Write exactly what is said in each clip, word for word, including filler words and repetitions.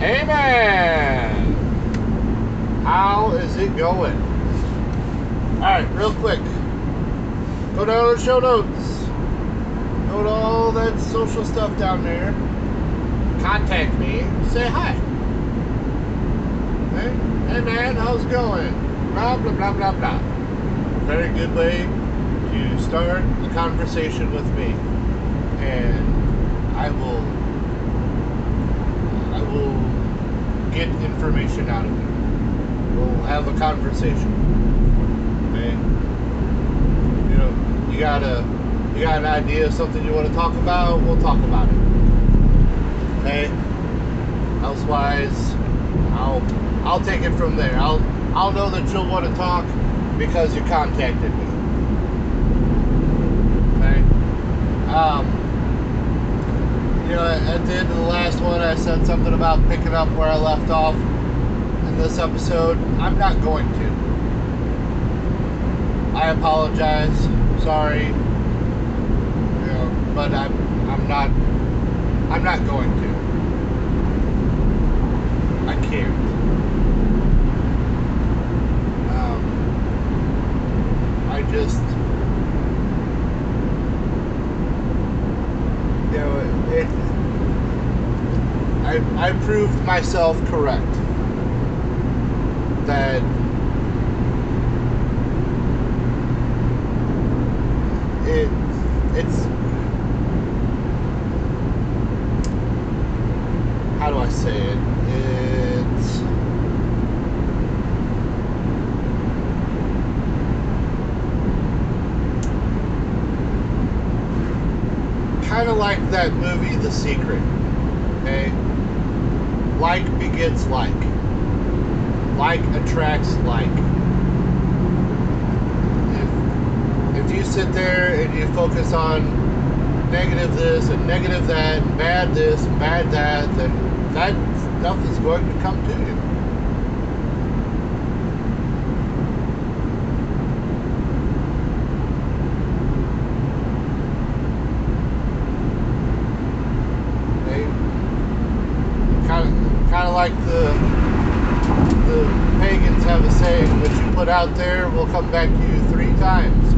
Hey man, how is it going? Alright, real quick, go down to the show notes, go to all that social stuff down there, contact me, say hi. Hey, hey man, how's it going? Blah, blah, blah, blah, blah. Very good way to start a conversation with me, and I will, I will get information out of you. We'll have a conversation. Okay? You know, you got a, you got an idea of something you want to talk about, we'll talk about it. Okay? Elsewise, I'll, I'll take it from there. I'll, I'll know that you'll want to talk because you contacted me. Okay? Um, you know, at the end of the last one, I said something about picking up where I left off. In this episode, I'm not going to. I apologize. Sorry. You know, but I'm I'm not I'm not going to. I can't. Um, I just you know it I I proved myself correct. That it it's how do I say it? It's kind of like that movie The Secret. Okay? Like begets like. Like attracts like. If, if you sit there and you focus on negative this and negative that, and bad this and bad that, then that stuff is going to come to you. Okay? Kind of, kind of like the the pagans have a saying, what you put out there will come back to you three times.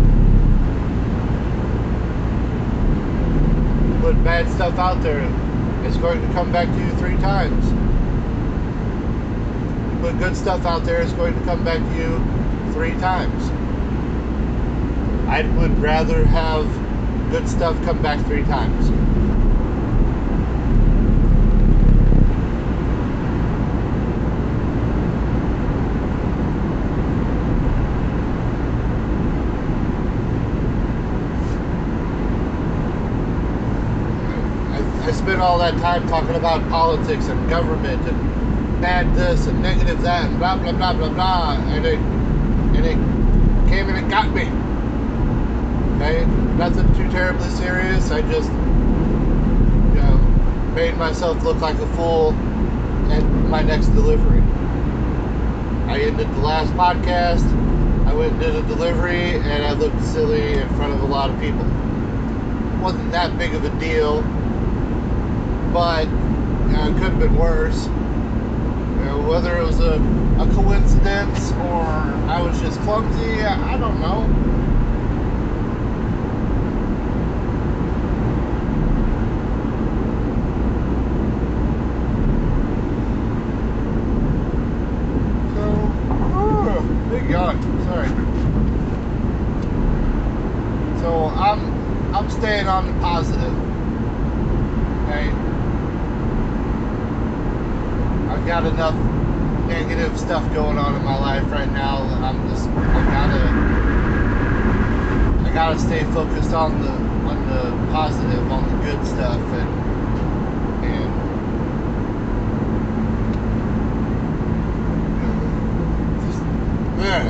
You put bad stuff out there, it's going to come back to you three times. You put good stuff out there, it's going to come back to you three times. I would rather have good stuff come back three times. I spent all that time talking about politics and government and bad this and negative that and blah blah blah blah blah, and it and it came and it got me. Okay, nothing too terribly serious. I just you know made myself look like a fool at my next delivery. I ended the last podcast. I went and did a delivery, and I looked silly in front of a lot of people. It wasn't that big of a deal. But you know, it could have been worse. You know, whether it was a, a coincidence or I was just clumsy, I, I don't know. So, oh, big yawn. Sorry. So I'm I'm staying on the positive. Okay. I've got enough negative stuff going on in my life right now. I'm just I gotta I gotta stay focused on the on the positive, on the good stuff, and and just yeah.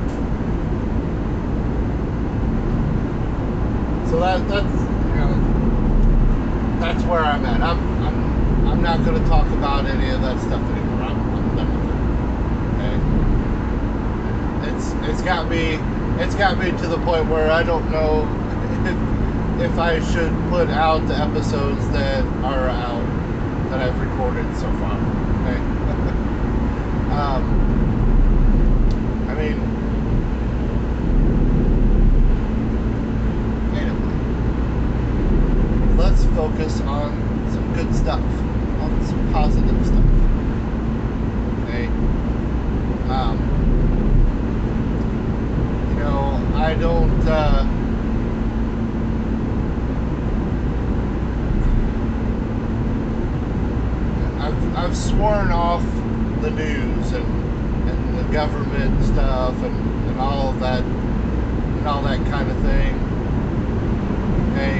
So that that's you know that's where I'm at. I'm I'm I'm not going to talk about any of that stuff anymore. I'm, I'm done with it. Okay? It's it's got me it's got me to the point where I don't know if if I should put out the episodes that are out that I've recorded so far. Okay. um, I mean, anyway, let's focus on some good stuff, on some positive stuff. Okay. Um, you know, I don't. Uh, I've, I've sworn off the news and, and the government stuff and, and all of that and all that kind of thing. Okay.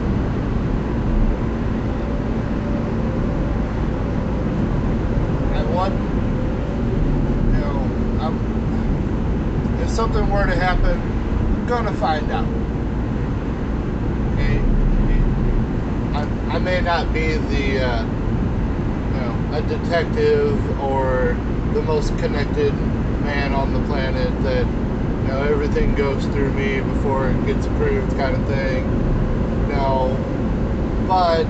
I want, you know, I'm, if something were to happen, I'm gonna find out. Okay. I, I may not be the uh, a detective or the most connected man on the planet that, you know, everything goes through me before it gets approved kind of thing. No. But,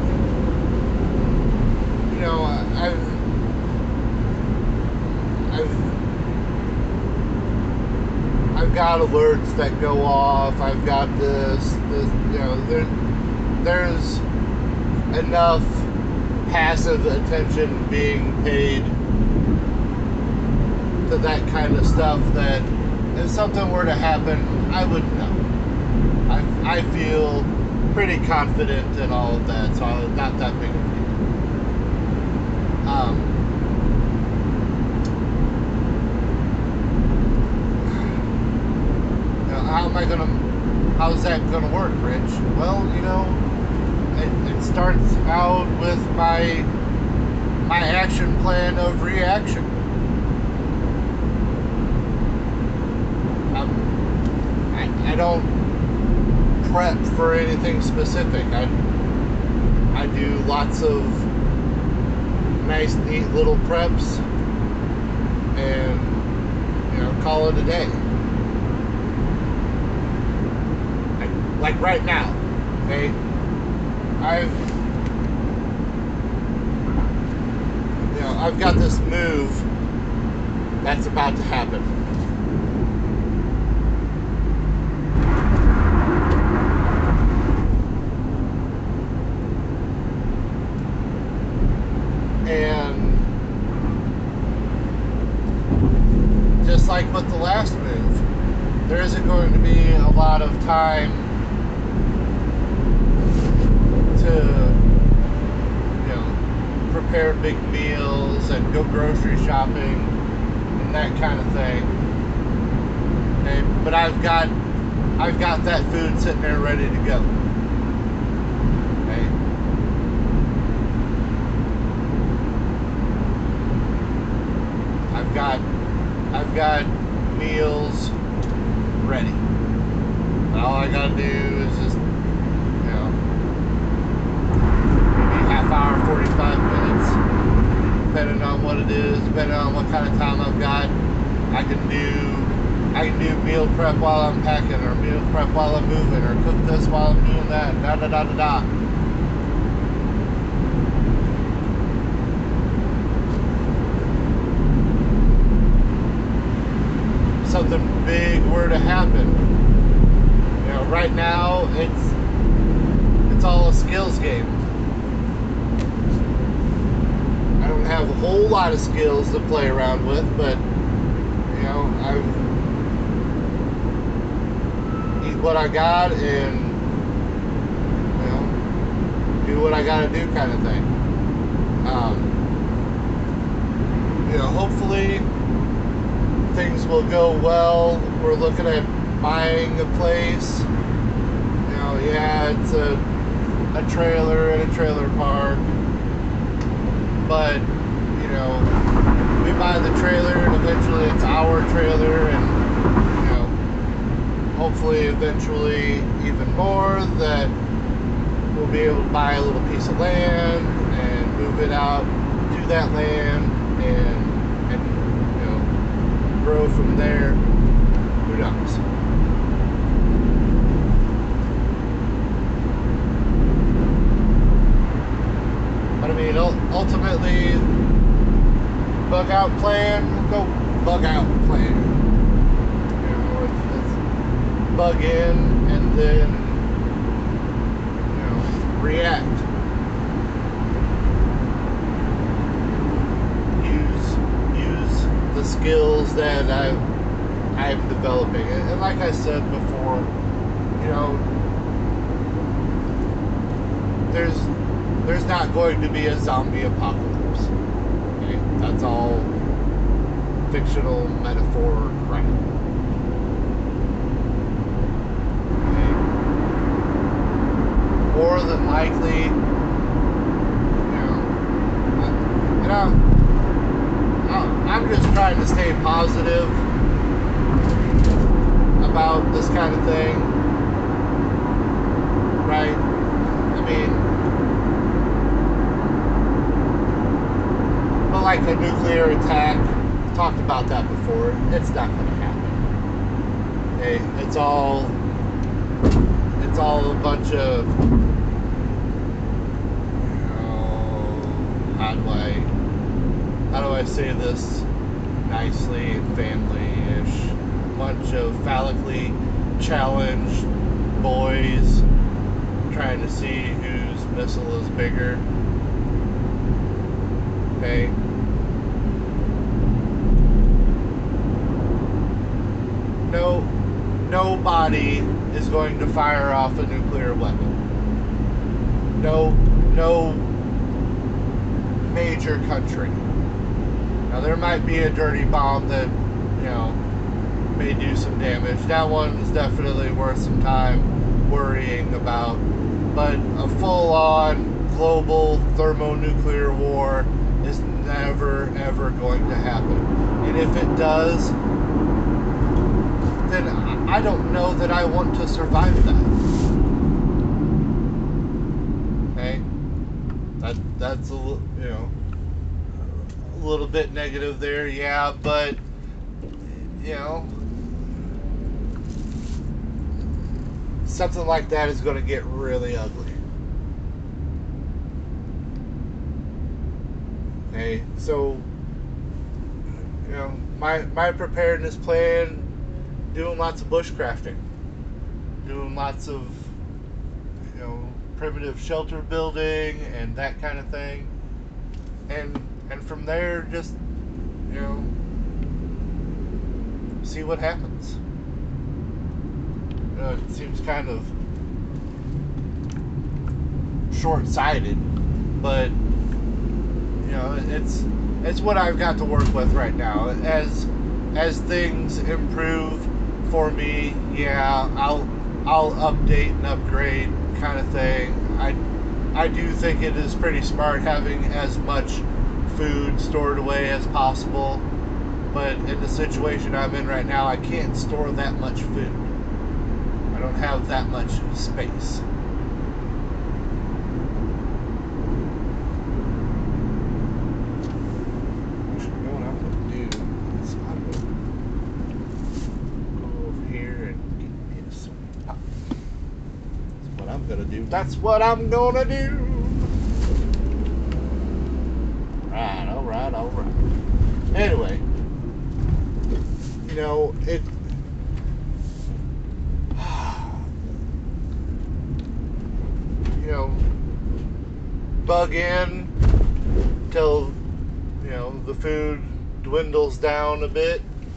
you know, I've I've I've got alerts that go off. I've got this, this you know, there, there's enough passive attention being paid to that kind of stuff that if something were to happen, I would know. I, I feel pretty confident in all of that, so it's not that big of a deal. Um, you know, how am I gonna, how's that gonna work, Rich? Well, you know, It, it starts out with my my action plan of reaction. I'm, I, I don't prep for anything specific. I I do lots of nice, neat little preps, and you know, call it a day. Like, like right now, okay. I've, you know, I've got this move that's about to happen. And just like with the last move, there isn't going to be a lot of time to, you know, prepare big meals and go grocery shopping and that kind of thing. Okay, but I've got I've got that food sitting there ready to go. Okay. I've got I've got meals ready. And all I gotta do is just, you know, half hour, forty-five minutes, depending on what it is, depending on what kind of time I've got. I can do I can do meal prep while I'm packing, or meal prep while I'm moving, or cook this while I'm doing that, da da da da da. Something big were to happen. You know, right now it's it's all a skills game. I don't have a whole lot of skills to play around with, but you know, I've eat what I got and, you know, do what I gotta do kind of thing. Um, you know, hopefully things will go well. We're looking at buying a place. You know, yeah, it's a a trailer in a trailer park, but you know, we buy the trailer and eventually it's our trailer, and you know, hopefully eventually even more, that we'll be able to buy a little piece of land and move it out to that land and and you know, grow from there. Who knows? But I mean, mean, ultimately, bug out plan, go bug out plan. You know, it's, it's bug in and then, you know, react. Use use the skills that I I'm developing, and, and like I said before, you know, there's there's not going to be a zombie apocalypse. Okay? That's all fictional metaphor crap. Okay? More than likely, you know, you know, I'm just trying to stay positive about this kind of thing, right? I mean, but like a nuclear attack, I've talked about that before, it's not going to happen. Okay, it's all, it's all a bunch of, you know, how do I, how do I say this nicely and family-ish? Bunch of phallically challenged boys trying to see whose missile is bigger. Okay. No, nobody is going to fire off a nuclear weapon. No, no major country. Now there might be a dirty bomb that, you know, may do some damage. That one is definitely worth some time worrying about. But a full-on global thermonuclear war is never, ever going to happen. And if it does, then I don't know that I want to survive that. Okay? That, that's a, you know, a little bit negative there, yeah, but, you know, something like that is going to get really ugly. Okay, so, you know, my my preparedness plan, doing lots of bushcrafting, doing lots of, you know, primitive shelter building and that kind of thing, and and from there just, you know, see what happens. Uh, it seems kind of short-sighted, but you know, it's it's what I've got to work with right now. As as things improve for me, yeah, I'll I'll update and upgrade, kind of thing. I I do think it is pretty smart having as much food stored away as possible, but in the situation I'm in right now, I can't store that much food. I don't have that much space. Actually, you know what I'm going to do is I'm going to go over here and get me some pop. That's what I'm going to do. That's what I'm going to do. Right, all right, all right. Anyway, you know, it... you know, bug in till, you know, the food dwindles down a bit,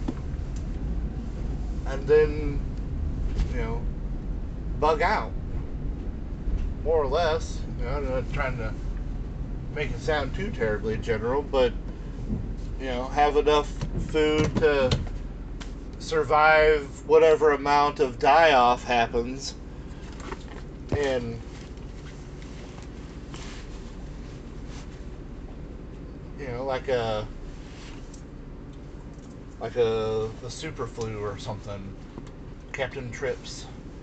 and then, you know, bug out, more or less. You know, I'm not trying to make it sound too terribly general, but, you know, have enough food to survive whatever amount of die-off happens, and, you know, like a like a, a super flu or something, Captain Trips.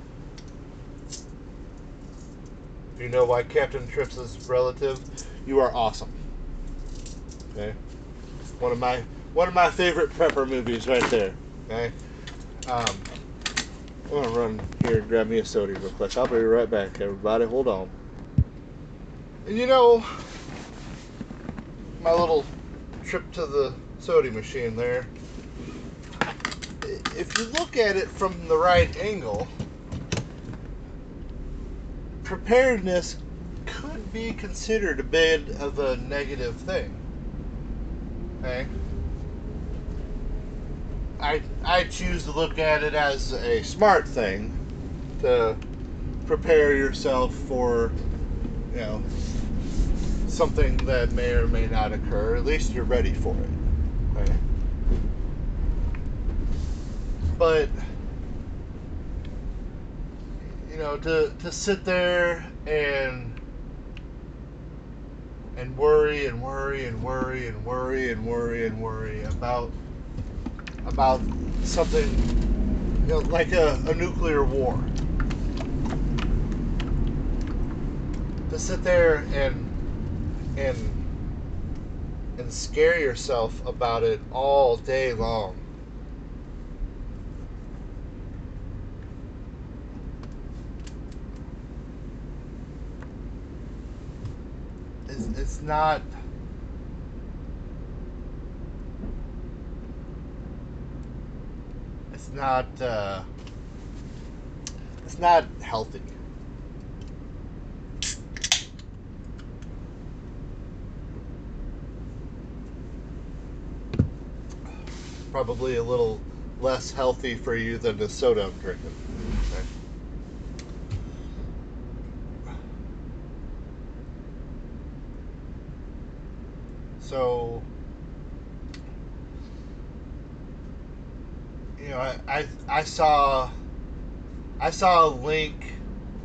If you know why Captain Trips is relative, you are awesome. Okay, one of my one of my favorite prepper movies right there. Okay, um, I'm gonna run here and grab me a soda real quick. I'll be right back, everybody. Hold on. And you know, my little trip to the soda machine there. If you look at it from the right angle, preparedness could be considered a bit of a negative thing. Okay? I I choose to look at it as a smart thing to prepare yourself for, you know, something that may or may not occur. At least you're ready for it. Okay? But you know, to to sit there and and worry and worry and worry and worry and worry and worry about about something, you know, like a, a nuclear war. To sit there and and and scare yourself about it all day long. It's, it's not it's not uh, it's not healthy. Probably a little less healthy for you than the soda I'm drinking. Okay. So, you know, I, I I saw I saw a link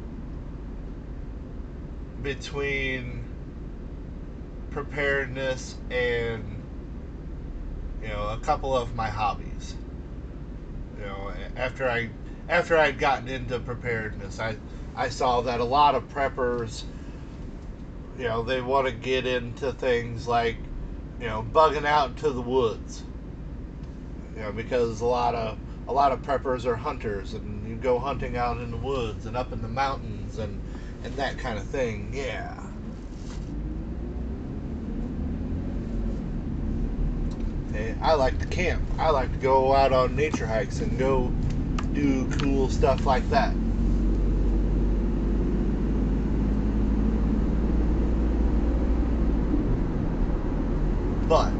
between preparedness and, you know, a couple of my hobbies. You know, after I after I'd gotten into preparedness, I I saw that a lot of preppers, you know, they want to get into things like, you know, bugging out into the woods. You know, because a lot of a lot of preppers are hunters, and you go hunting out in the woods and up in the mountains and and that kind of thing. Yeah. Okay, I like to camp. I like to go out on nature hikes and go do cool stuff like that. But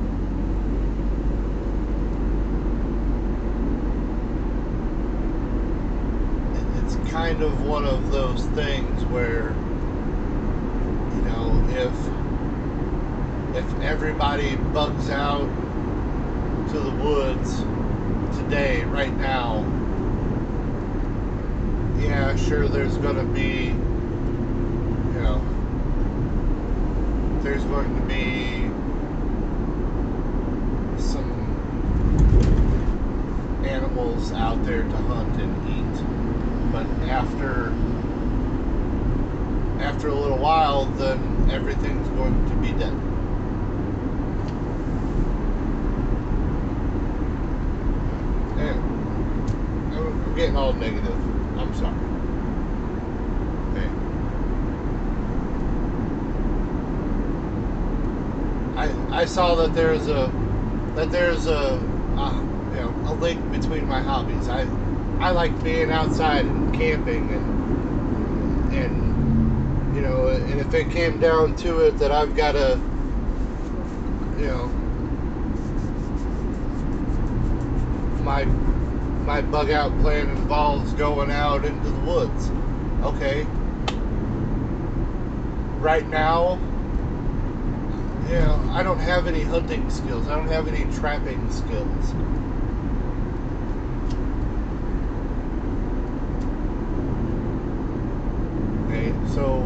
it's kind of one of those things where, you know, if if everybody bugs out to the woods today, right now, yeah, sure, there's going to be, you know, there's going to be some animals out there to hunt and eat. But after after a little while, then everything's going to be dead. And I'm getting all negative. I'm sorry. Okay. I I saw that there's a that there's a uh, you know, a link between my hobbies. I I like being outside and camping, and and you know, and if it came down to it that I've got to, you know, my my bug out plan involves going out into the woods. Okay. Right now, you know, I don't have any hunting skills. I don't have any trapping skills. Okay, so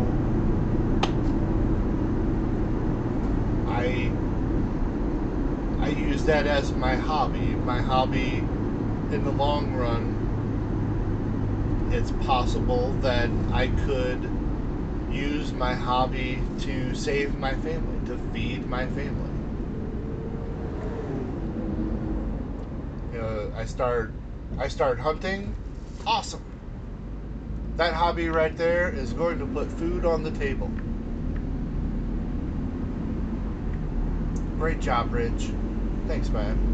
I I use that as my hobby. My hobby, in the long run, it's possible that I could use my hobby to save my family, to feed my family. You know, I start I start hunting. Awesome. That hobby right there is going to put food on the table. Great job, Rich. Thanks, man.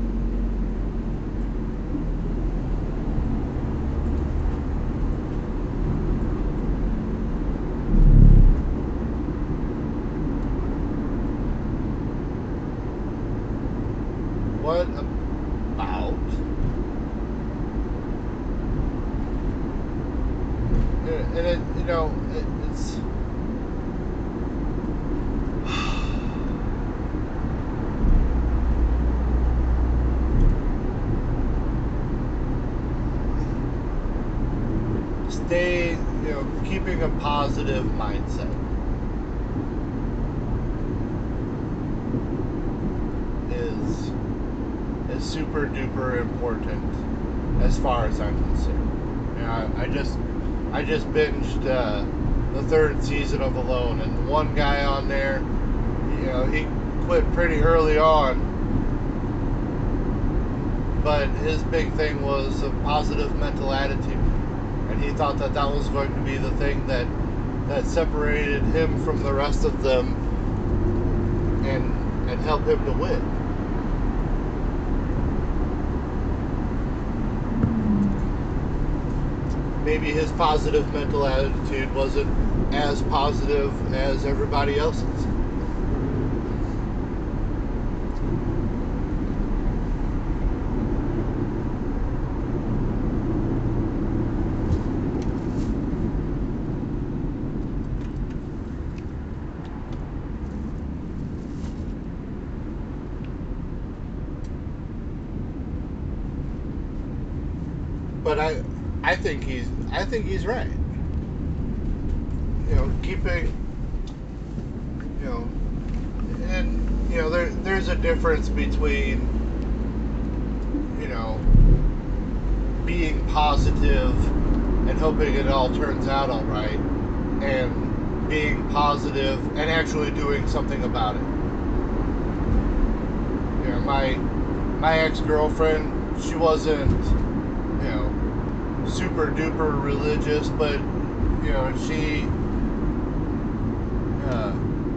What about? And it, you know, it, it's. Stay, you know, keeping a positive mindset is is super duper important as far as I'm concerned. You know, I, I just I just binged uh, the third season of Alone, and one guy on there, you know, he quit pretty early on, but his big thing was a positive mental attitude, and he thought that that was going to be the thing that that separated him from the rest of them and and help him to win. Maybe his positive mental attitude wasn't as positive as everybody else's. But I, I think he's, I think he's right. You know, keeping, you know, and you know, there, there's a difference between, you know, being positive and hoping it all turns out all right, and being positive and actually doing something about it. You know, my, my ex-girlfriend, she wasn't, you know, super duper religious, but you know, she uh,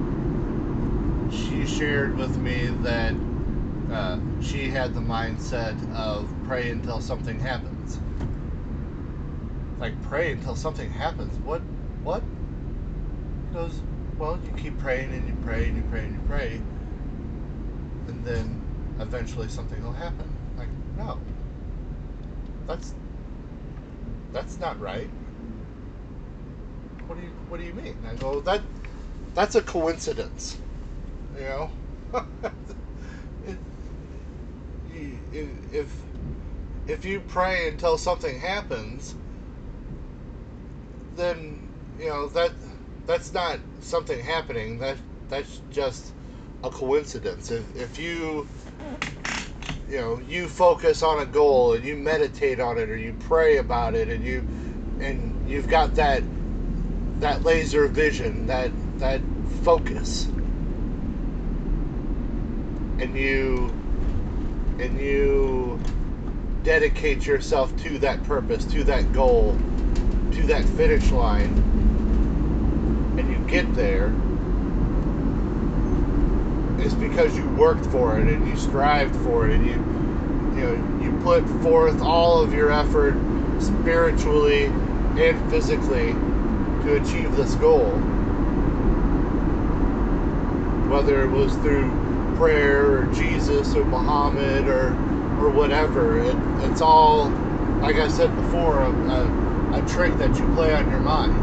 she shared with me that uh, she had the mindset of pray until something happens. Like, pray until something happens. What? What? She goes, well, you keep praying and you pray and you pray and you pray, and then eventually something will happen. Like, no, that's that's not right. What do you What do you mean? I go, that that's a coincidence. You know, it, if if you pray until something happens, then you know that that's not something happening. That that's just a coincidence. If if you you know you focus on a goal and you meditate on it or you pray about it and you and you've got that that laser vision, that that focus, and you and you dedicate yourself to that purpose, to that goal, to that finish line, and you get there, it's because you worked for it and you strived for it and you you know you put forth all of your effort spiritually and physically to achieve this goal, whether it was through prayer or Jesus or Muhammad or or whatever. It, it's all, like I said before, a, a, a trick that you play on your mind.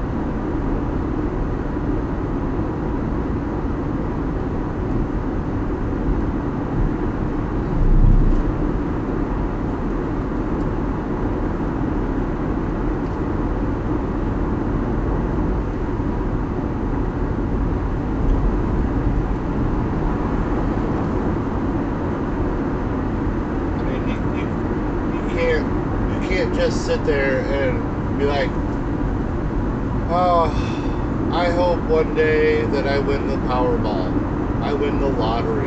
Just sit there and be like, oh, I hope one day that I win the Powerball, I win the lottery.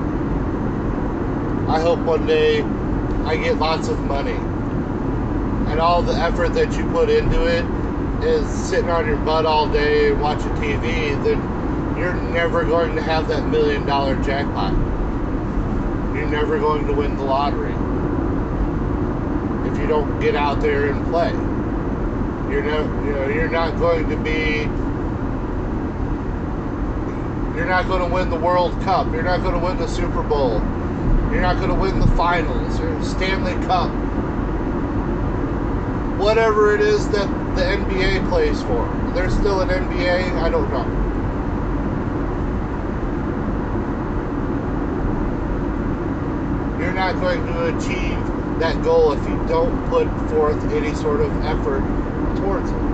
I hope one day I get lots of money. And all the effort that you put into it is sitting on your butt all day watching T V, then you're never going to have that million dollar jackpot. You're never going to win the lottery if you don't get out there and play. You're no, you know, you're not going to be, you're not going to win the World Cup. You're not going to win the Super Bowl. You're not going to win the finals or Stanley Cup. Whatever it is that the N B A plays for. There's still an N B A? I don't know. You're not going to achieve that goal if you don't put forth any sort of effort towards it.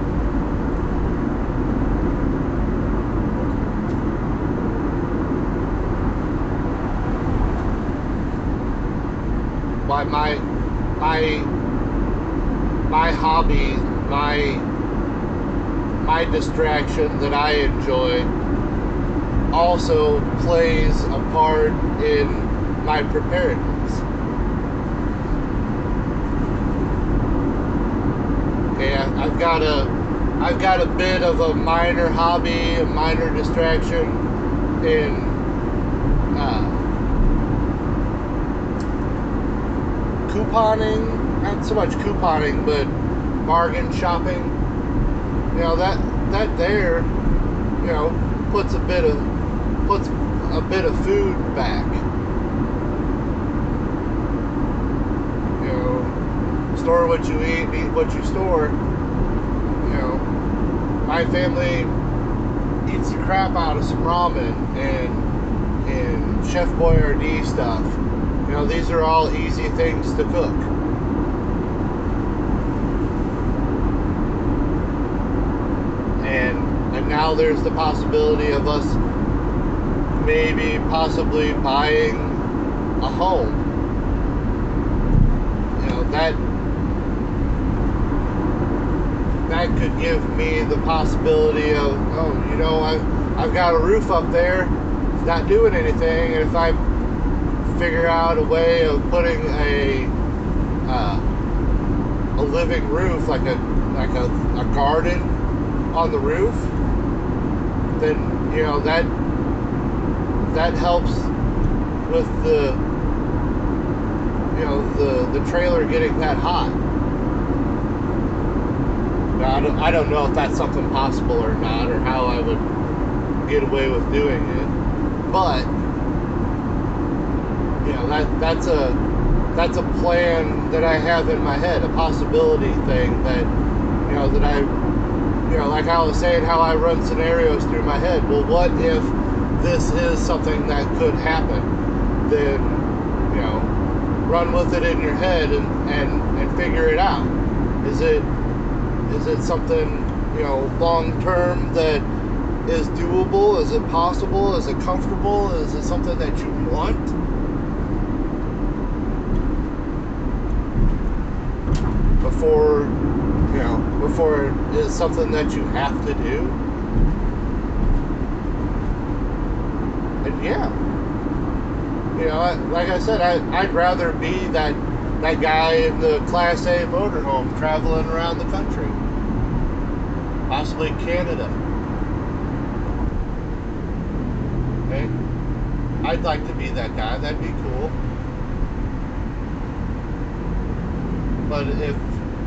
Why my my my hobby, my my distraction that I enjoy also plays a part in my preparedness. Okay, I, I've got a I've got a bit of a minor hobby, a minor distraction in uh, couponing. Not so much couponing, but bargain shopping. You know, that that there, you know, puts a bit of puts a bit of food back. You know, store what you eat, eat what you store. You know, my family eats the crap out of some ramen and and Chef Boyardee stuff. You know, these are all easy things to cook. And now there's the possibility of us maybe possibly buying a home. You know, that that could give me the possibility of, oh, you know, I've, I've got a roof up there, it's not doing anything, and if I figure out a way of putting a uh, a living roof, like a like a, a garden on the roof, then, you know, that that helps with the, you know, the the trailer getting that hot. Now, I don't, I don't know if that's something possible or not, or how I would get away with doing it, but you know, that that's a that's a plan that I have in my head, a possibility thing that, you know, that I, you know, like I was saying, how I run scenarios through my head. Well, what if this is something that could happen? Then, you know, run with it in your head and, and, and figure it out. Is it is it something, you know, long term that is doable? Is it possible? Is it comfortable? Is it something that you want? Before, you know, before it is something that you have to do. And yeah, you know, I, like I said, I, I'd rather be that that guy in the Class A motorhome traveling around the country, possibly Canada. Okay, I'd like to be that guy. That'd be cool. But if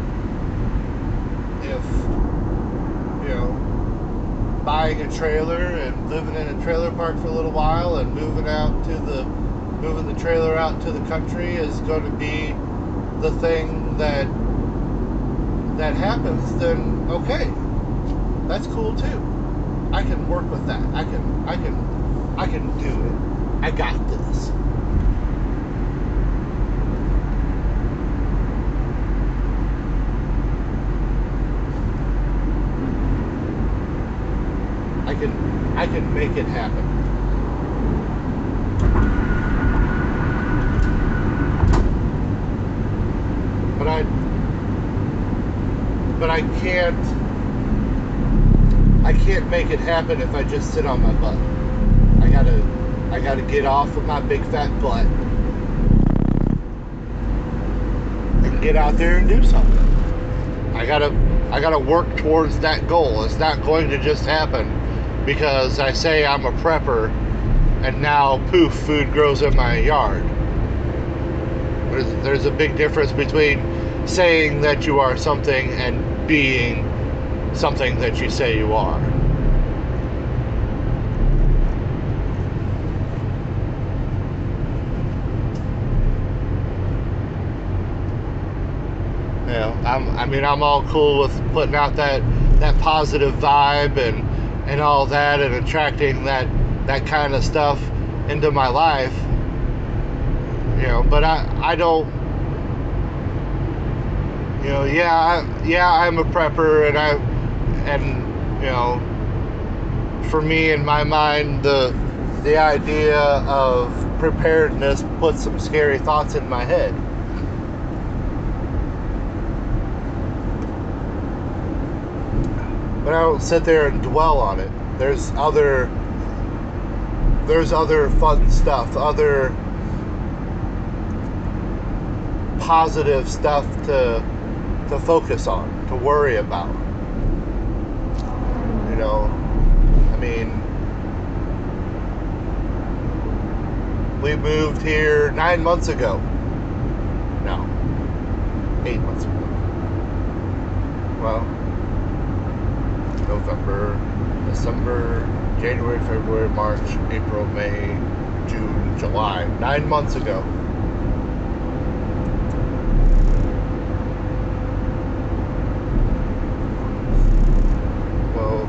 if you know, buying a trailer and living in a trailer park for a little while and moving out to the moving the trailer out to the country is going to be the thing that that happens, then okay, that's cool too. I can work with that. I can I can I can do it. I got this. I can I can make it happen. But I but I can't I can't make it happen if I just sit on my butt. I gotta I gotta get off of my big fat butt and get out there and do something. I gotta I gotta work towards that goal. It's not going to just happen because I say I'm a prepper, and now poof, food grows in my yard. There's, there's a big difference between saying that you are something and being something that you say you are. You know, I'm, I mean, I'm all cool with putting out that, that positive vibe and, and all that, and attracting that, that kind of stuff into my life. You know, but I, I don't, you know, yeah, I, yeah, I'm a prepper, and I, and, you know, for me, in my mind, the, the idea of preparedness puts some scary thoughts in my head. But I don't sit there and dwell on it. There's other, there's other fun stuff, other positive stuff to to focus on, to worry about. You know, I mean, we moved here nine months ago. No, eight months ago. Well, November, December, January, February, March, April, May, June, July. Nine months ago. Well,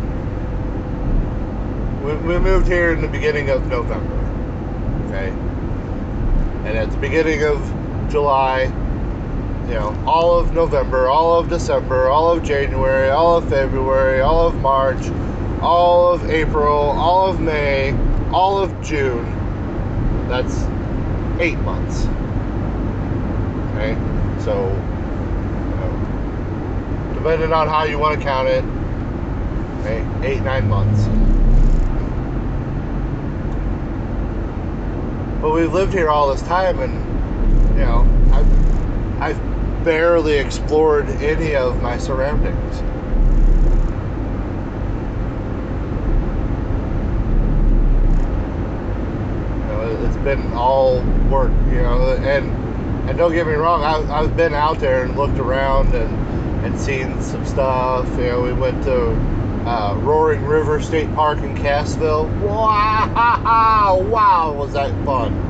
we, we moved here in the beginning of November. Okay? And at the beginning of July, you know, all of November, all of December, all of January, all of February, all of March, all of April, all of May, all of June. That's eight months. Okay? So, you know, depending on how you want to count it, okay, eight, nine months. But we've lived here all this time, and, you know, I've, I've barely explored any of my surroundings. You know, it's been all work, you know, and and don't get me wrong, I've, I've been out there and looked around and, and seen some stuff. You know, we went to uh, Roaring River State Park in Cassville. Wow, wow, was that fun.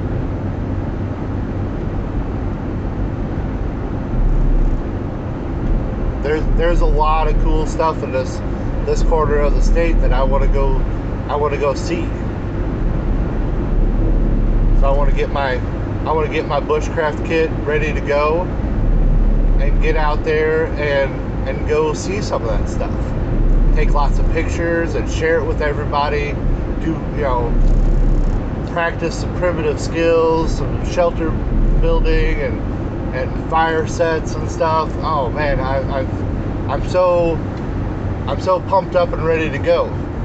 There's there's a lot of cool stuff in this this corner of the state that I want to go I want to go see. So I want to get my I want to get my bushcraft kit ready to go and get out there and and go see some of that stuff. Take lots of pictures and share it with everybody. Do, you know, practice some primitive skills, some shelter building and and fire sets and stuff. Oh man, I, I've, I'm so, I'm so pumped up and ready to go.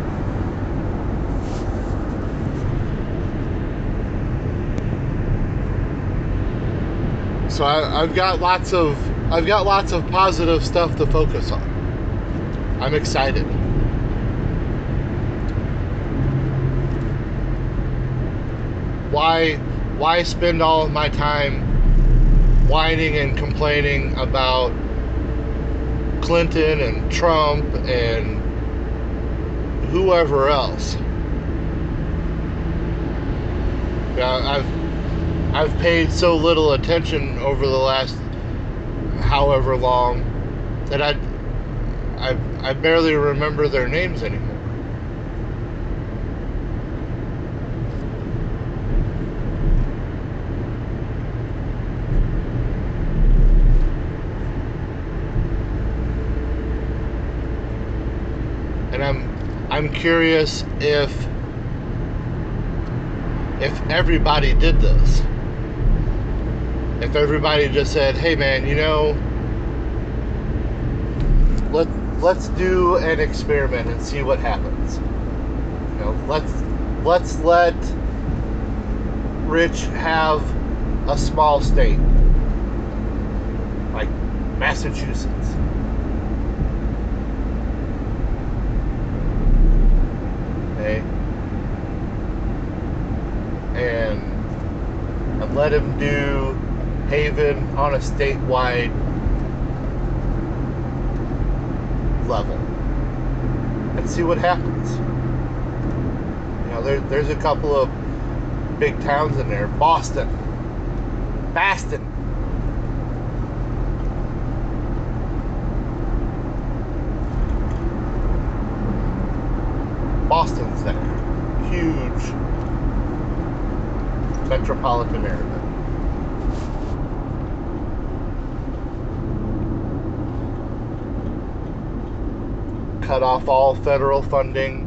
So I, I've got lots of, I've got lots of positive stuff to focus on. I'm excited. Why, why spend all of my time whining and complaining about Clinton and Trump and whoever else? Yeah, I've I've paid so little attention over the last however long that I I I barely remember their names anymore. And I'm I'm curious if if everybody did this. If everybody just said, "Hey man, you know, let let's do an experiment and see what happens. You know, let's let's let Rich have a small state like Massachusetts. way and and let him do Haven on a statewide level and see what happens. You know, there, there's a couple of big towns in there. Boston, Boston. Boston's there. Huge metropolitan area. Cut off all federal funding.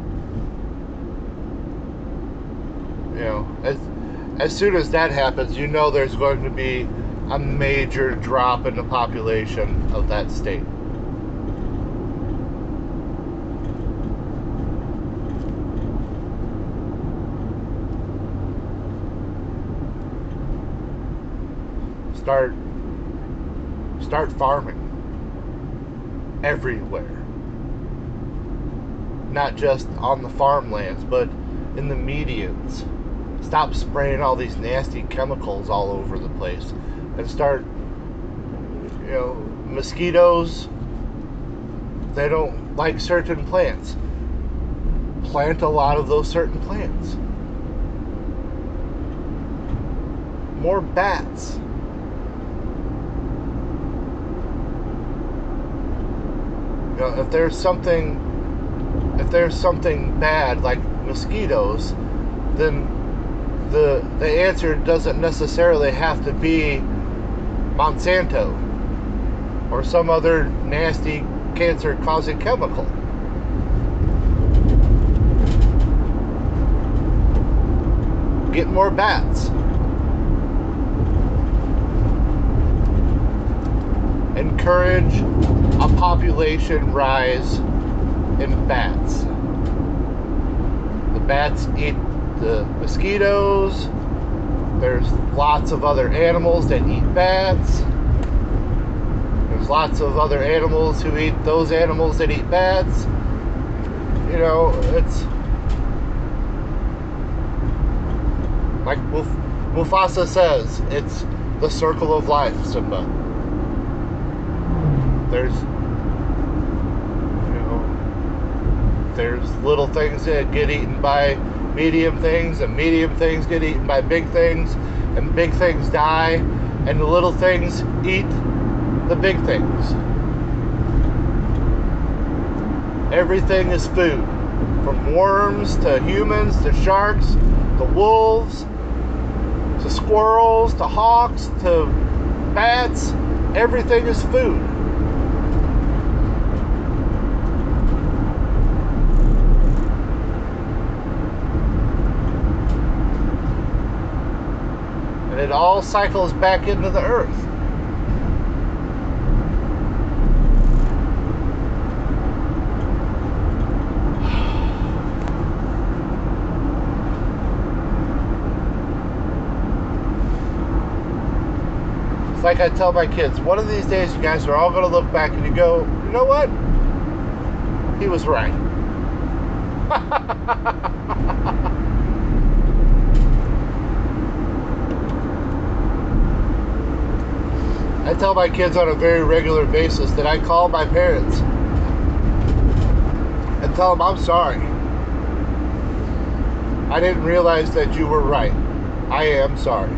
You know, as as soon as that happens, you know there's going to be a major drop in the population of that state. Start start farming everywhere. Not just on the farmlands, but in the medians. Stop spraying all these nasty chemicals all over the place and start, you know, mosquitoes, they don't like certain plants. Plant a lot of those certain plants. More bats. You know, if there's something if there's something bad like mosquitoes, then the the answer doesn't necessarily have to be Monsanto or some other nasty cancer-causing chemical. Get more bats. Encourage a population rise in bats. The bats eat the mosquitoes. There's lots of other animals that eat bats. There's lots of other animals who eat those animals that eat bats. You know, it's like Mufasa says, it's the circle of life, Simba. There's There's little things that get eaten by medium things, and medium things get eaten by big things, and big things die, and the little things eat the big things. Everything is food. From worms to humans to sharks to wolves to squirrels to hawks to bats. Everything is food. It all cycles back into the earth. It's like I tell my kids, one of these days you guys are all going to look back and you go, you know what? He was right. I tell my kids on a very regular basis that I call my parents and tell them I'm sorry. I didn't realize that you were right. I am sorry.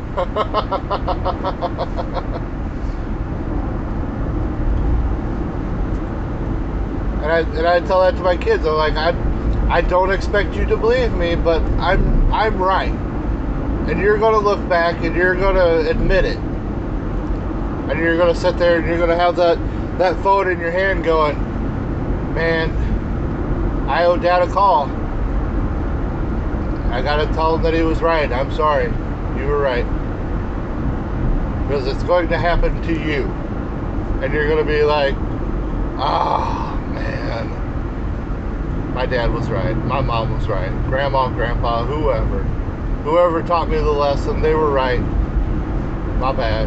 and I and I tell that to my kids. I'm like, I I don't expect you to believe me, but I'm I'm right. And you're gonna look back and you're gonna admit it. And you're going to sit there and you're going to have that, that phone in your hand going, man, I owe Dad a call. I got to tell him that he was right. I'm sorry. You were right. Because it's going to happen to you. And you're going to be like, ah, oh, man. My dad was right. My mom was right. Grandma, grandpa, whoever. Whoever taught me the lesson, they were right. My bad.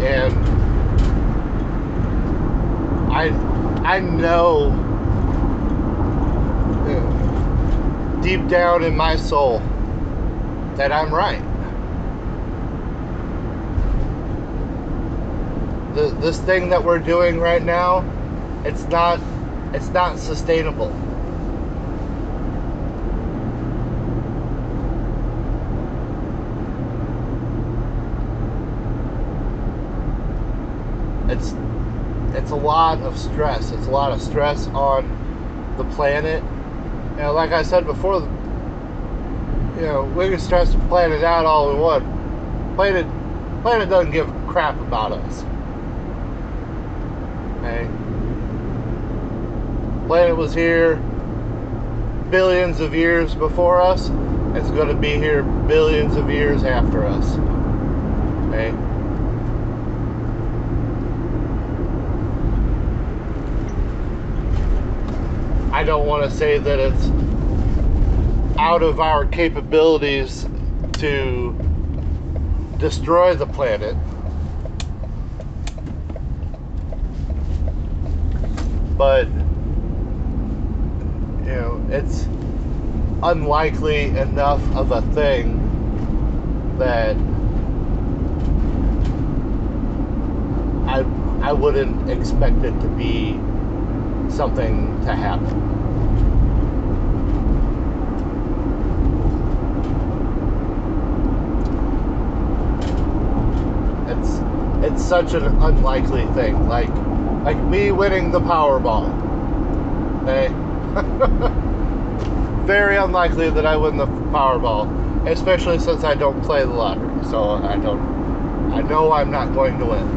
And I I know uh, deep down in my soul that I'm right. The, this thing that we're doing right now, it's not it's not sustainable. It's it's a lot of stress. It's a lot of stress on the planet. You know, like I said before, you know, we can stress the planet out all we want. Planet planet doesn't give a crap about us. Okay? Planet was here billions of years before us. It's going to be here billions of years after us. Okay? I don't want to say that it's out of our capabilities to destroy the planet, but you know, it's unlikely enough of a thing that I I wouldn't expect it to be something to happen. It's it's such an unlikely thing, like like me winning the Powerball. Okay? Very unlikely that I win the Powerball, especially since I don't play the lottery. So I don't I know I'm not going to win.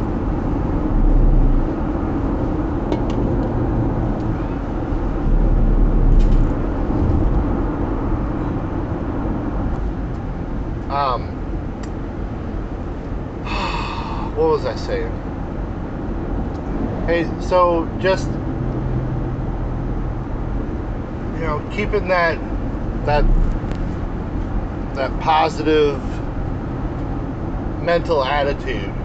Um, what was I saying? Hey, so just, you know, keeping that that that positive mental attitude.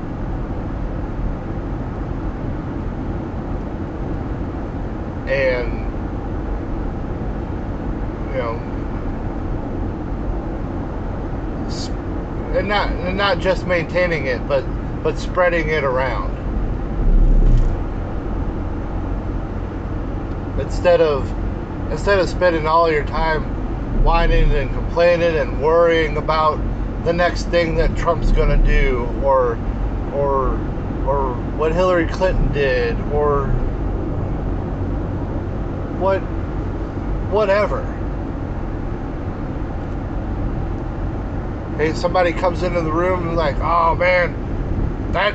And you know, and not and not just maintaining it, but but spreading it around. Instead of instead of spending all your time whining and complaining and worrying about the next thing that Trump's gonna do, or or or what Hillary Clinton did, or what whatever. Hey, somebody comes into the room and like, oh man, that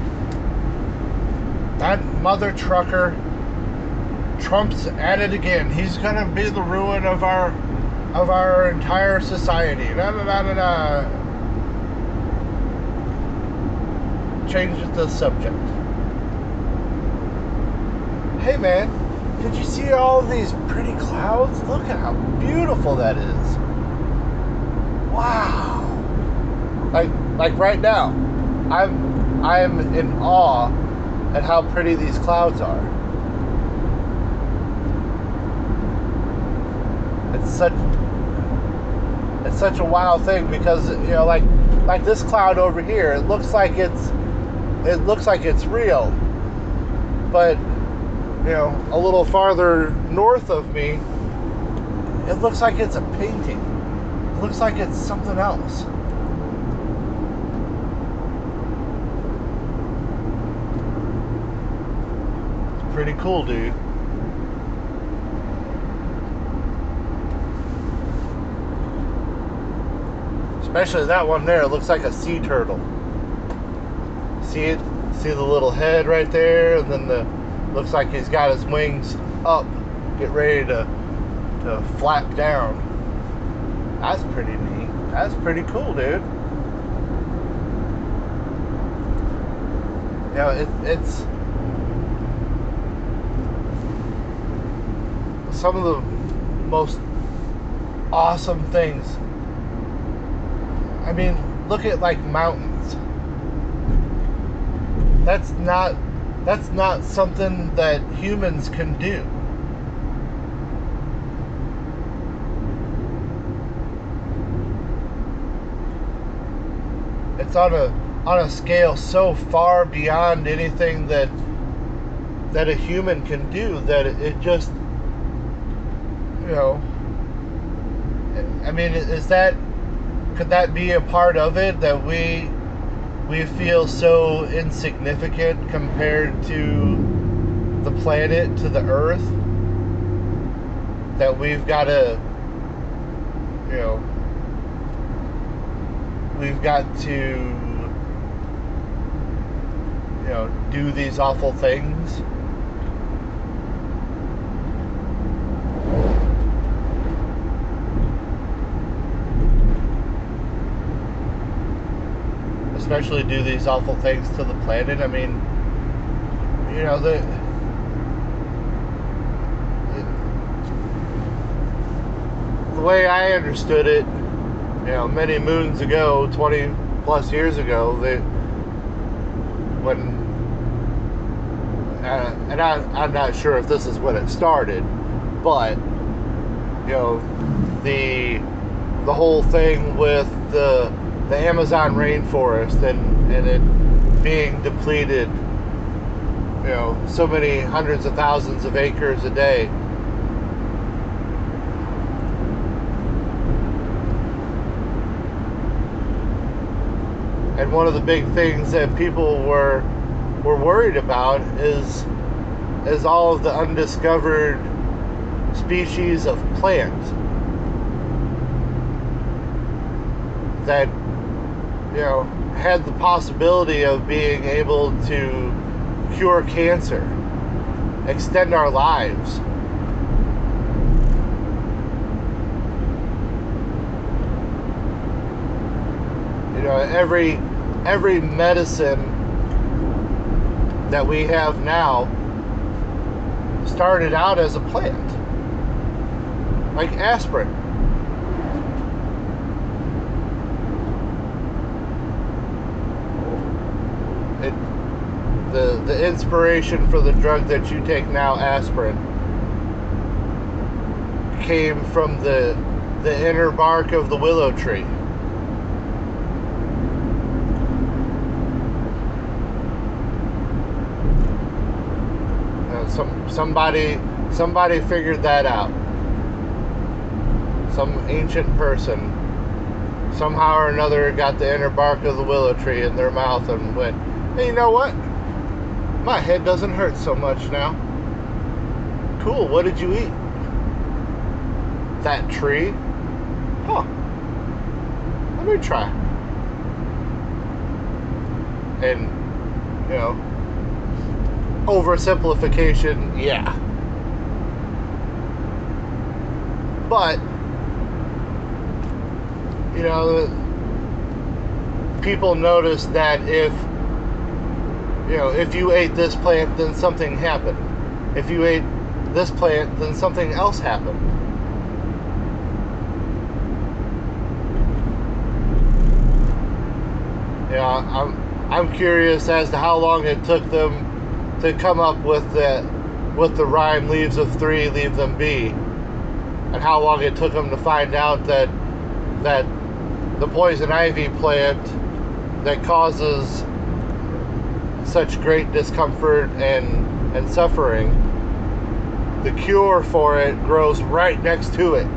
that mother trucker, Trump's at it again. He's gonna be the ruin of our of our entire society. Da da da da da. Change the subject. Hey man, did you see all these pretty clouds? Look at how beautiful that is. Wow. Like like right now, I'm I'm in awe at how pretty these clouds are. It's such it's such a wow thing, because you know, like like this cloud over here, it looks like it's it looks like it's real, but you know, a little farther north of me, it looks like it's a painting. It looks like it's something else. It's pretty cool, dude. Especially that one there. It looks like a sea turtle. See it? See the little head right there, and then the looks like he's got his wings up, get ready to to flap down. That's pretty neat. That's pretty cool, dude. You know, it, it's some of the most awesome things. I mean, look at like mountains. that's not that's not something that humans can do. It's on a on a scale so far beyond anything that that a human can do that it, it just, you know, I mean, is that, could that be a part of it, that we we feel so insignificant compared to the planet, to the earth, that we've got to, you know, we've got to, you know, do these awful things? Especially do these awful things to the planet. I mean, you know, the, the way I understood it, you know, many moons ago, twenty plus years ago, that when, uh, and I, I'm not sure if this is when it started, but, you know, the the whole thing with the the Amazon rainforest and, and it being depleted, you know, so many hundreds of thousands of acres a day. And one of the big things that people were were worried about is is all of the undiscovered species of plant that, you know, had the possibility of being able to cure cancer, extend our lives. You know, every every medicine that we have now started out as a plant, like aspirin. It, the the inspiration for the drug that you take now, aspirin, came from the the inner bark of the willow tree. Uh, some somebody somebody figured that out. Some ancient person somehow or another got the inner bark of the willow tree in their mouth and went, hey, you know what? My head doesn't hurt so much now. Cool, what did you eat? That tree? Huh. Let me try. And, you know, oversimplification, yeah. But, you know, people notice that if, you know, if you ate this plant, then something happened. If you ate this plant, then something else happened. Yeah, I'm I'm curious as to how long it took them to come up with that, with the rhyme "leaves of three, leave them be," and how long it took them to find out that that the poison ivy plant that causes such great discomfort and and suffering, the cure for it grows right next to it.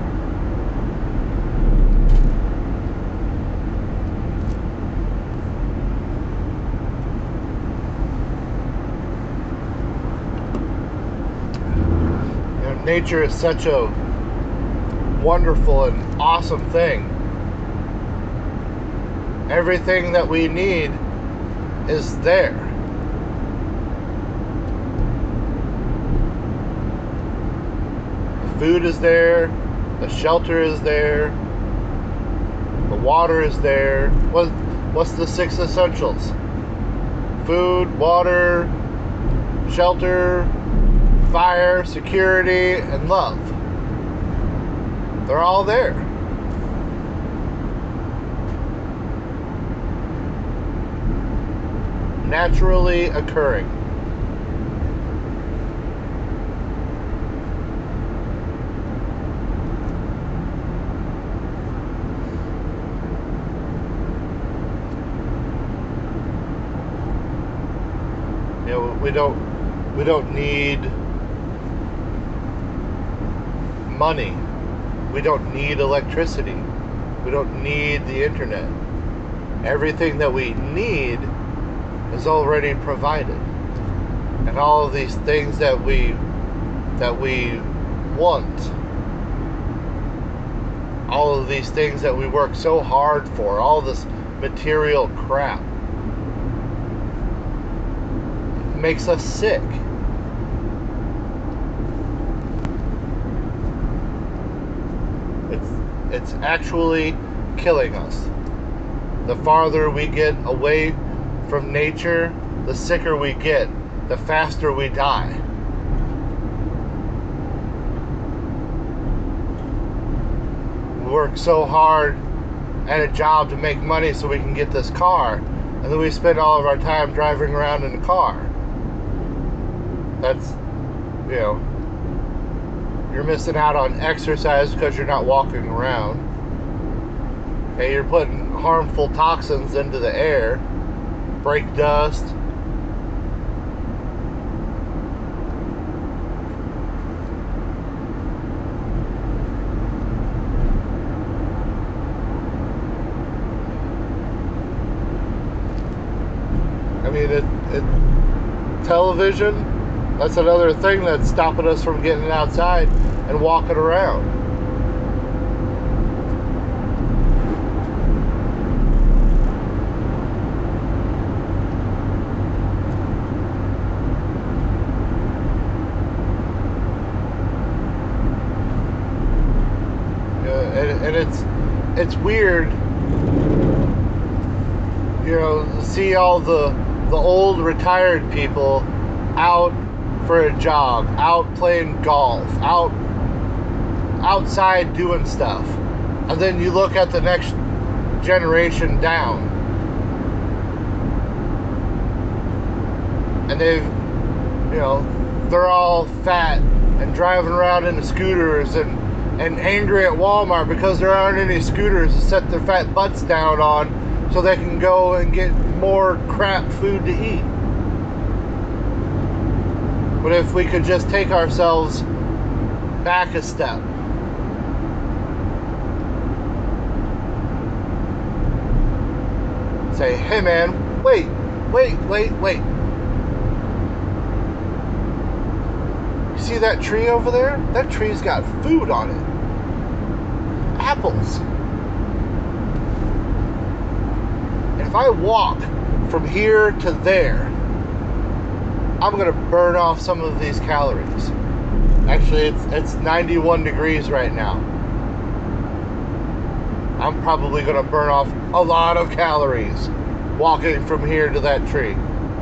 You know, nature is such a wonderful and awesome thing. Everything that we need is there. The food is there, the shelter is there, the water is there. What, what's the six essentials? Food, water, shelter, fire, security, and love. They're all there. naturally occurring. You know, we don't we don't need money. We don't need electricity. We don't need the internet. Everything that we need is already provided. And all of these things that we that we want, all of these things that we work so hard for, all this material crap, makes us sick. It's it's actually killing us. The farther we get away from nature, the sicker we get, the faster we die. We work so hard at a job to make money so we can get this car, and then we spend all of our time driving around in a car. That's, you know, you're missing out on exercise because you're not walking around. Okay, you're putting harmful toxins into the air, brake dust. I mean, it, it, television, that's another thing that's stopping us from getting outside and walking around. And, and it's it's weird, you know, to see all the the old retired people out for a jog, out playing golf, out outside doing stuff, and then you look at the next generation down, and they've, you know, they're all fat and driving around in the scooters and and angry at Walmart because there aren't any scooters to set their fat butts down on so they can go and get more crap food to eat. But if we could just take ourselves back a step, say, hey man, wait, wait, wait, wait. You see that tree over there? That tree's got food on it. Apples. And if I walk from here to there, I'm gonna burn off some of these calories. Actually, it's it's ninety-one degrees right now. I'm probably gonna burn off a lot of calories walking from here to that tree.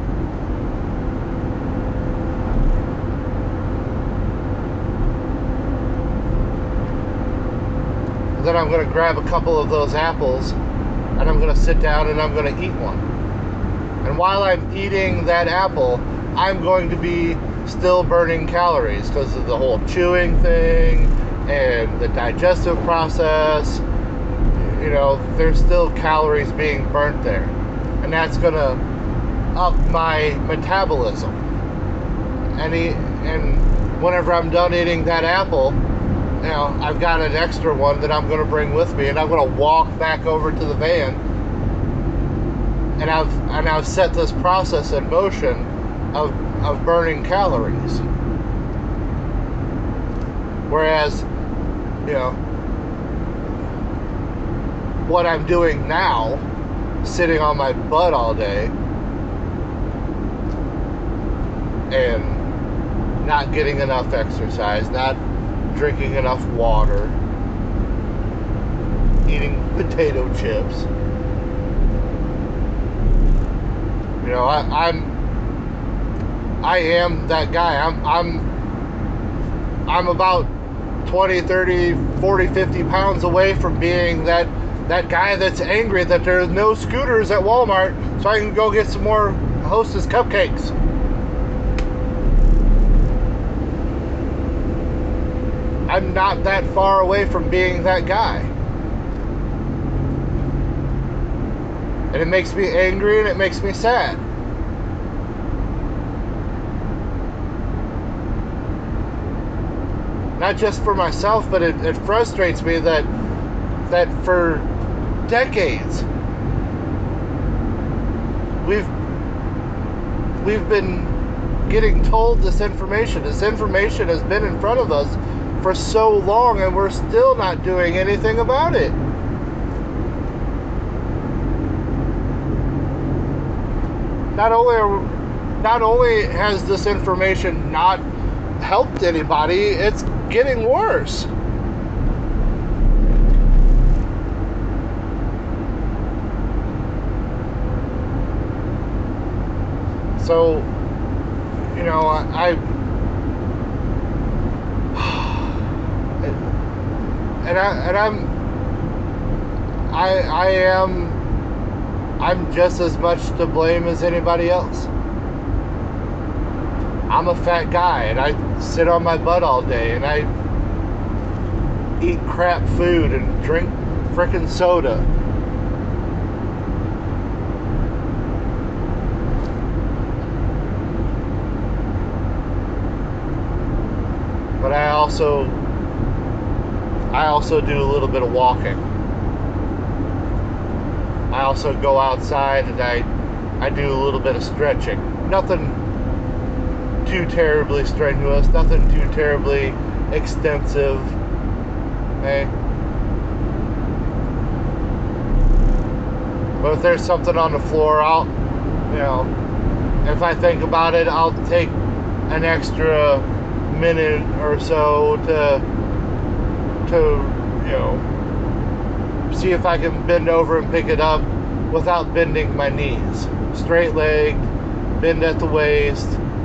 And then I'm gonna grab a couple of those apples and I'm gonna sit down and I'm gonna eat one. And while I'm eating that apple, I'm going to be still burning calories because of the whole chewing thing and the digestive process. You know, there's still calories being burnt there. And that's gonna up my metabolism. And, he, and whenever I'm done eating that apple, you know, I've got an extra one that I'm going to bring with me, and I'm going to walk back over to the van, and I've and I've set this process in motion of of burning calories. Whereas, you know, what I'm doing now, sitting on my butt all day and not getting enough exercise, not drinking enough water, eating potato chips. You know, I, I'm I am that guy. I'm I'm I'm about twenty, thirty, forty, fifty pounds away from being that that guy that's angry that there's no scooters at Walmart so I can go get some more Hostess cupcakes. I'm not that far away from being that guy. And it makes me angry and it makes me sad. Not just for myself, but it, it frustrates me that that for decades we've we've been getting told this information. This information has been in front of us for so long, and we're still not doing anything about it. Not only are, not only has this information not helped anybody, it's getting worse. So, you know, I, I and I and I'm I I am I'm just as much to blame as anybody else. I'm a fat guy and I sit on my butt all day and I eat crap food and drink frickin' soda. But I also I also do a little bit of walking. I also go outside and I I do a little bit of stretching. Nothing too terribly strenuous, nothing too terribly extensive. Okay? But if there's something on the floor, I'll, you know, if I think about it, I'll take an extra minute or so to, to, you know, see if I can bend over and pick it up without bending my knees. Straight legged, bend at the waist,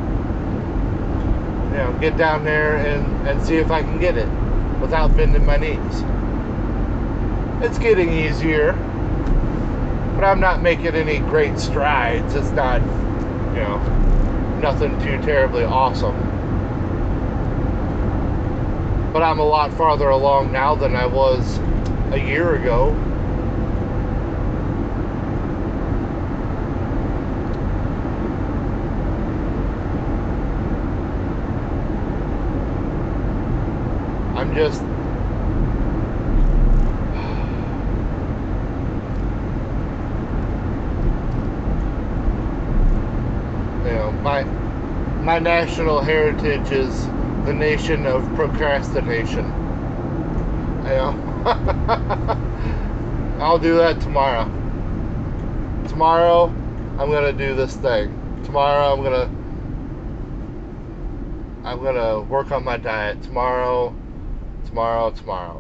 you know, get down there and, and see if I can get it without bending my knees. It's getting easier, but I'm not making any great strides. It's not, you know, nothing too terribly awesome. But I'm a lot farther along now than I was a year ago. I'm just you know, my my national heritage is the nation of procrastination. You know, I'll do that tomorrow. Tomorrow, I'm gonna do this thing. Tomorrow, I'm gonna I'm gonna work on my diet. Tomorrow, tomorrow, tomorrow,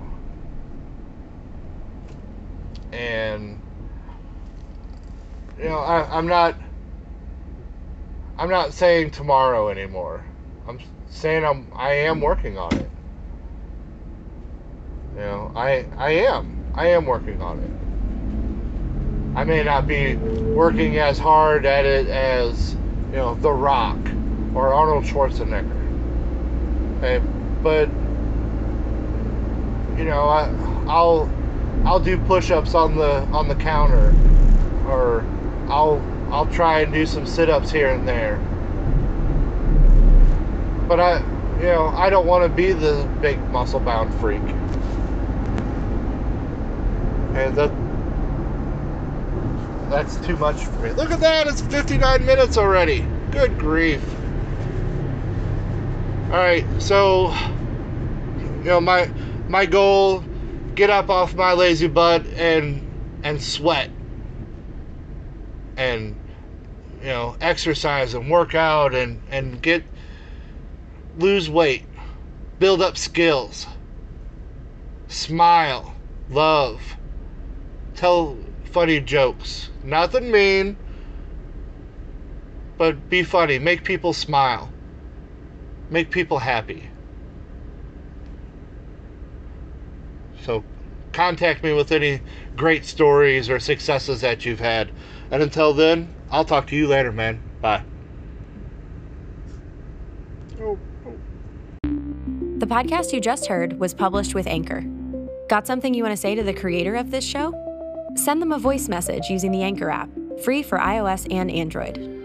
and you know, I, I'm not I'm not saying tomorrow anymore. I'm saying I'm I am working on it. You know, I I am. I am working on it. I may not be working as hard at it as, you know, The Rock or Arnold Schwarzenegger. Okay, but you know, I I'll I'll do push-ups on the on the counter, or I'll I'll try and do some sit-ups here and there. But I, you know, I don't want to be the big muscle-bound freak. And that that's too much for me. Look at that, it's fifty-nine minutes already. Good grief. Alright, so you know, my my goal, get up off my lazy butt and and sweat. And you know, exercise and work out and, and get lose weight, build up skills, smile, love, tell funny jokes. Nothing mean, but be funny. Make people smile. Make people happy. So contact me with any great stories or successes that you've had. And until then, I'll talk to you later, man. Bye. The podcast you just heard was published with Anchor. Got something you want to say to the creator of this show? Send them a voice message using the Anchor app, free for iOS and Android.